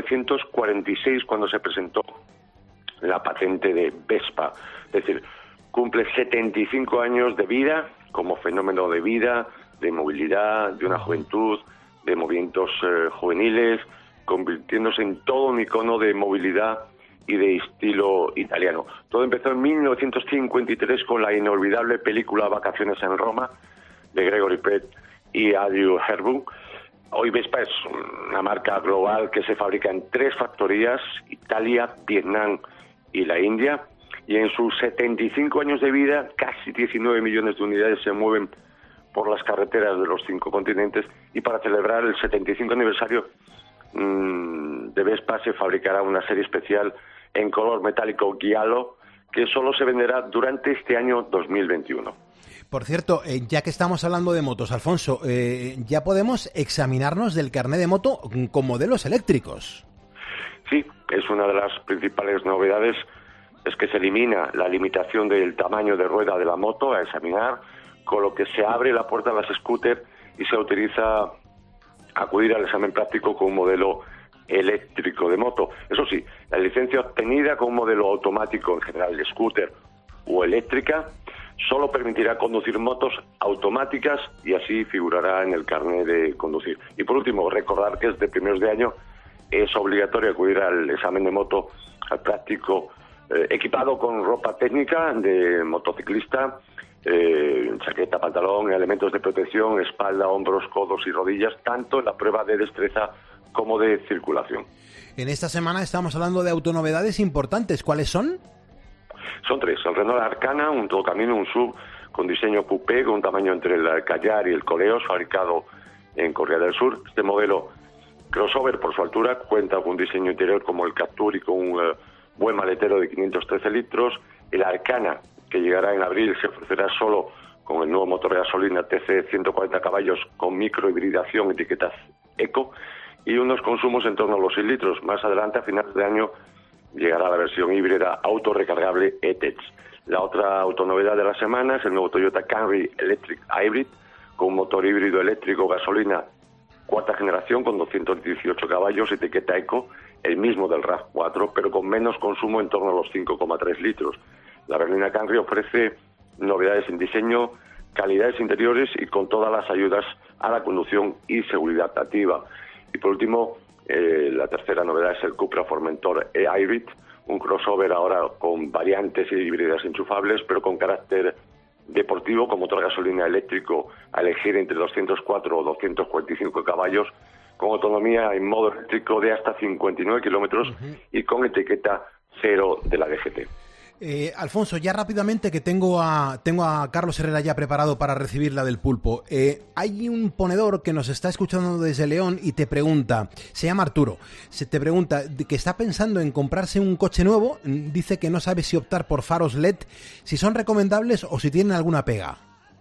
1946 cuando se presentó la patente de Vespa. Es decir, cumple 75 años de vida como fenómeno de vida, de movilidad, de una juventud, de movimientos juveniles, convirtiéndose en todo un icono de movilidad y de estilo italiano. Todo empezó en 1953 con la inolvidable película Vacaciones en Roma, de Gregory Peck y Audrey Hepburn. Hoy Vespa es una marca global que se fabrica en 3 factorías, Italia, Vietnam y la India, y en sus 75 años de vida, casi 19 millones de unidades se mueven por las carreteras de los 5 continentes, y para celebrar el 75 aniversario de Vespa se fabricará una serie especial en color metálico giallo que solo se venderá durante este año 2021. Por cierto, ya que estamos hablando de motos, Alfonso, ya podemos examinarnos del carné de moto con modelos eléctricos. Sí, es una de las principales novedades, es que se elimina la limitación del tamaño de rueda de la moto a examinar, con lo que se abre la puerta a las scooters y se autoriza acudir al examen práctico con un modelo eléctrico de moto. Eso sí, la licencia obtenida con un modelo automático, en general de scooter o eléctrica, solo permitirá conducir motos automáticas y así figurará en el carnet de conducir. Y por último, recordar que desde primeros de año es obligatorio acudir al examen de moto, al práctico, equipado con ropa técnica de motociclista, chaqueta, pantalón, elementos de protección, espalda, hombros, codos y rodillas, tanto en la prueba de destreza como de circulación. En esta semana estamos hablando de autonovedades importantes. ¿Cuáles son? Son 3. El Renault Arcana, un todocamino, un SUV con diseño coupé, con un tamaño entre el Kadjar y el Koleos, fabricado en Corea del Sur. Este modelo crossover, por su altura, cuenta con un diseño interior como el Captur y con un buen maletero de 513 litros. El Arcana, que llegará en abril, se ofrecerá solo con el nuevo motor de gasolina TC 140 caballos con microhibridación, etiquetas eco, y unos consumos en torno a los 6 litros. Más adelante, a finales de año, llegará la versión híbrida autorrecargable E-Tech. La otra autonovedad de la semana es el nuevo Toyota Camry Electric Hybrid, con un motor híbrido eléctrico gasolina cuarta generación con 218 caballos, etiqueta eco, el mismo del RAV4, pero con menos consumo, en torno a los 5,3 litros. La berlina Camry ofrece novedades en diseño, calidades interiores y con todas las ayudas a la conducción y seguridad activa. Y por último, la tercera novedad es el Cupra Formentor e-Hybrid, un crossover ahora con variantes y híbridas enchufables, pero con carácter deportivo, con motor gasolina eléctrico a elegir entre 204 o 245 caballos, con autonomía en modo eléctrico de hasta 59 kilómetros y con etiqueta cero de la DGT. Alfonso, ya rápidamente, que tengo a Carlos Herrera ya preparado para recibir la del pulpo. Hay un ponedor que nos está escuchando desde León y te pregunta, se llama Arturo, te pregunta que está pensando en comprarse un coche nuevo, dice que no sabe si optar por faros LED, si son recomendables o si tienen alguna pega.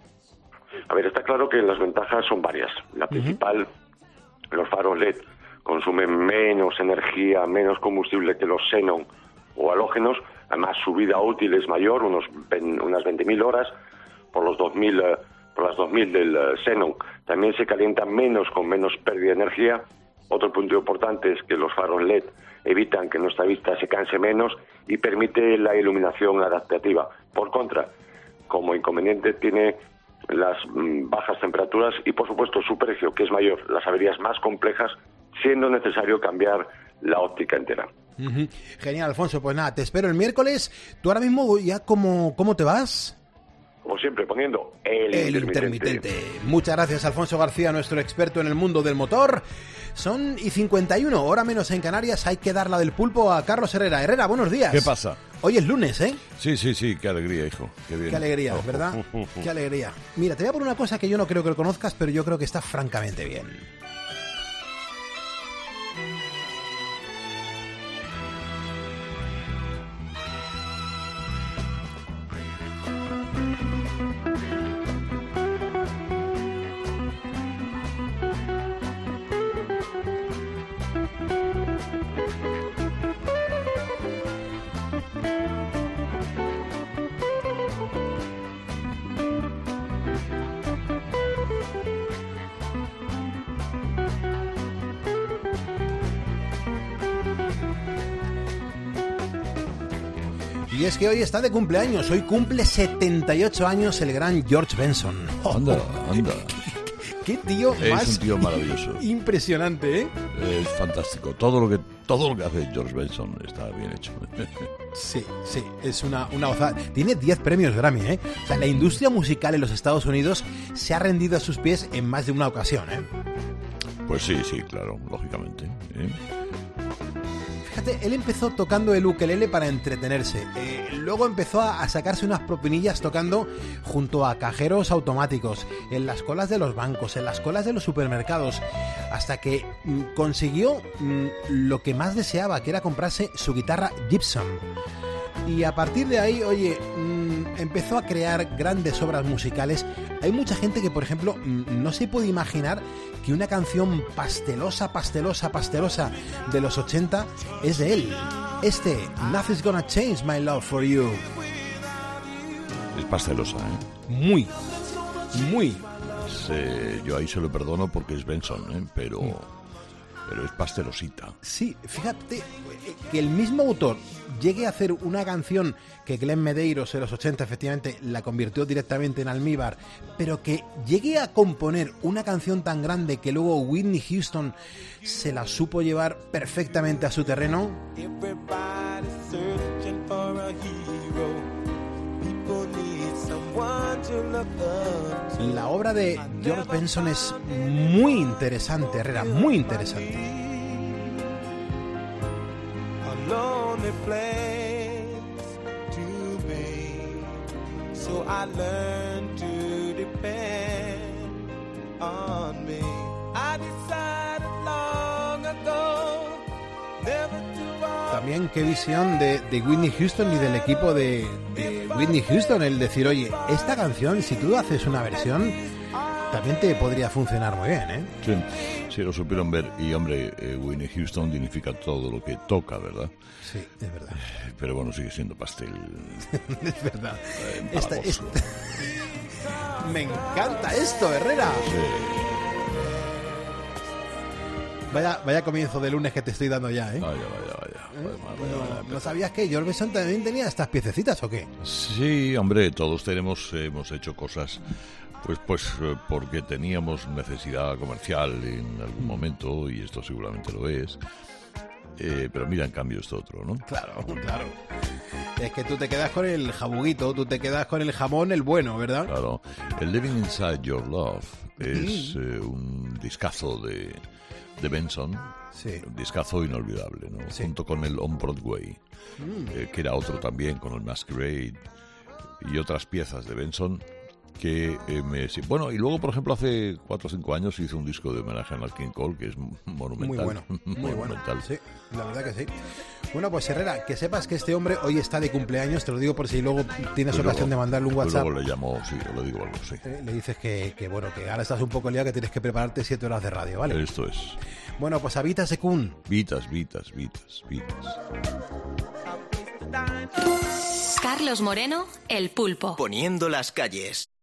A ver, está claro que las ventajas son varias. La principal, los faros LED consumen menos energía, menos combustible que los xenón o halógenos. Además, su vida útil es mayor, unas 20.000 horas por las 2.000 del xenón. También se calientan menos, con menos pérdida de energía. Otro punto importante es que los faros LED evitan que nuestra vista se canse menos y permite la iluminación adaptativa. Por contra, como inconveniente, tiene las bajas temperaturas y, por supuesto, su precio, que es mayor, las averías más complejas, siendo necesario cambiar la óptica entera. Genial, Alfonso. Pues nada, te espero el miércoles. ¿Tú ahora mismo ya cómo te vas? Como siempre, poniendo el intermitente. Muchas gracias, Alfonso García, nuestro experto en el mundo del motor. Son y 51, hora menos en Canarias. Hay que dar la del pulpo a Carlos Herrera. Herrera, buenos días. ¿Qué pasa? Hoy es lunes, ¿eh? Sí, qué alegría, hijo. Qué bien. Qué alegría, ¿verdad? Qué alegría. Mira, te voy a poner una cosa que yo no creo que lo conozcas, pero yo creo que está francamente bien. Y es que hoy está de cumpleaños, hoy cumple 78 años el gran George Benson. Anda. Qué tío es más un tío maravilloso. Impresionante, ¿eh? Es fantástico. Todo lo que hace George Benson está bien hecho. Sí, es una gozada. Tiene 10 premios Grammy, ¿eh? O sea, la industria musical en los Estados Unidos se ha rendido a sus pies en más de una ocasión, ¿eh? Pues sí, claro, lógicamente. Fíjate, él empezó tocando el ukelele para entretenerse. Luego empezó a sacarse unas propinillas tocando junto a cajeros automáticos, en las colas de los bancos, en las colas de los supermercados, hasta que consiguió lo que más deseaba, que era comprarse su guitarra Gibson. Y a partir de ahí, oye, empezó a crear grandes obras musicales. Hay mucha gente que, por ejemplo, no se puede imaginar que una canción pastelosa de los 80 es de él. Nothing's Gonna Change My Love For You. Es pastelosa, ¿eh? Muy. Yo ahí se lo perdono porque es Benson, ¿eh? Pero es pastelosita. Sí, fíjate que el mismo autor llegue a hacer una canción que Glenn Medeiros en los 80 efectivamente la convirtió directamente en almíbar, pero que llegue a componer una canción tan grande que luego Whitney Houston se la supo llevar perfectamente a su terreno. La obra de George Benson es muy interesante, Herrera, muy interesante. A lonely place to be, so I learned to depend on me. I decided long ago never to walk. También qué visión de Whitney Houston y del equipo de Whitney Houston, el decir, oye, esta canción, si tú haces una versión, también te podría funcionar muy bien, ¿eh? Sí, lo supieron ver. Y, hombre, Whitney Houston dignifica todo lo que toca, ¿verdad? Sí, es verdad. Pero bueno, sigue siendo pastel. Es verdad. Me encanta esto, Herrera. Sí. Vaya comienzo de lunes que te estoy dando ya, ¿eh? Vaya. ¿No sabías que George Benson también tenía estas piececitas o qué? Sí, hombre, todos hemos hecho cosas pues porque teníamos necesidad comercial en algún momento, y esto seguramente lo es. Pero mira, en cambio, esto otro, ¿no? Claro. Es que tú te quedas con el jabuguito, tú te quedas con el jamón, el bueno, ¿verdad? Claro. El Living Inside Your Love es un discazo de Benson, sí. Un discazo inolvidable, ¿no? Sí. Junto con el On Broadway, que era otro también, con el Masquerade y otras piezas de Benson que bueno, y luego, por ejemplo, hace 4 o 5 años hizo un disco de homenaje a Nat King Cole que es monumental. Muy bueno, sí, la verdad que sí. Bueno, pues Herrera, que sepas que este hombre hoy está de cumpleaños, te lo digo por si luego tienes ocasión de mandarle un WhatsApp. Luego le llamo, sí, le digo algo, sí. Le dices que bueno, que ahora estás un poco liado, que tienes que prepararte 7 horas de radio, ¿vale? Esto es. Bueno, pues a Vita Secún. Vitas. Carlos Moreno, El Pulpo. Poniendo las calles.